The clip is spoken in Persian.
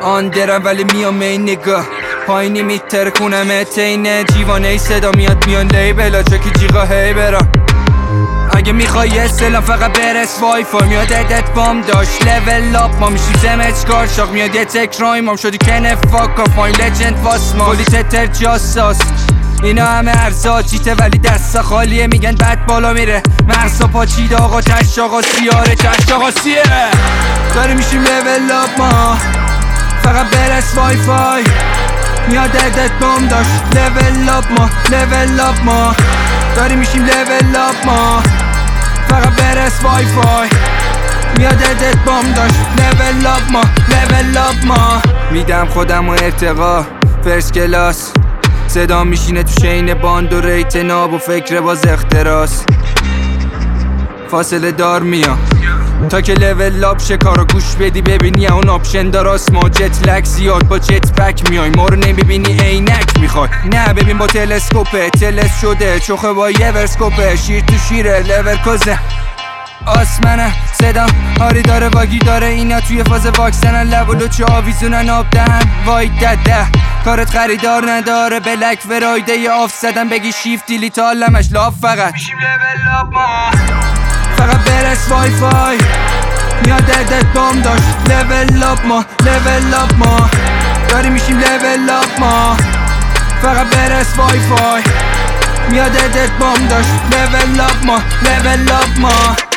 آن درم ولی میام این نگاه پایینی میترکونم تینه جیوانه ای صدا میاد میان لیبلا چه که جیغا هی برم اگه میخوای اسلام فقط برس وای فای میاد ادت بام داشت لول اپ ما میشیم زمت کار شاق میاد یه تکرای مام شدی کنه فاک آف مای لجند واس ما کلی تتر جاساس اینا همه ارزا چیته ولی دستا خالیه میگن بد بالا میره مرسا پاچیده آقا تشت آقا سیاره تشت آقا سیه داری میشیم لول اپ ما فقط برس وای فای میاد ادت بام داشت لول اپ ما لول اپ ما داری میشیم لول اپ ما فقط برس وای فای میاد ادت بام داشت لول اپ ما لول اپ ما میدم خودم و ارتقا فرست کلاس صدا میشینه تو شین باند و ریت ناب و فکر باز اختراس فاصله دار میام تا که لول اپ شه کارو گوش بدی ببینی اون آپشن داراست ما جت لک زیاد با جت پک میای ما رو نمیبینی عینک میخوای نه ببین با تلسکوپه تلس شده چوخه با یه ورسکوپه شیر تو شیره لور کوزه آسمنه صدا هاری داره واگی داره اینا توی فاز واکسنن لولو چه آویزونن آب دهن وای دده کارت خریدار نداره بلک فرایده یه آف زدن بگی شیفت دیلیت آلمش لاف فقط میشیم لول اپ ما فقط برس وای فای میاد ادت بام داشت لول اپ ما لول اپ ما داری میشیم لول اپ ما فقط برس وای فای میاد ادت بام داشت لول اپ ما لول اپ ما